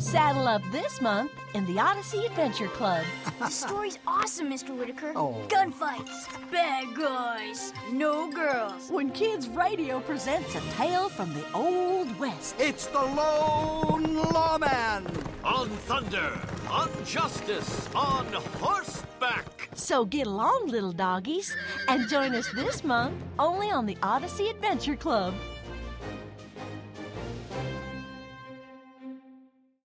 Saddle up this month in the Odyssey Adventure Club. The story's awesome, Mr. Whitaker. Oh. Gunfights, bad guys, no girls. When Kids Radio presents a tale from the Old West. It's the Lone Lawman! On thunder, on justice, on horseback. So get along, little doggies, and join us this month only on the Odyssey Adventure Club.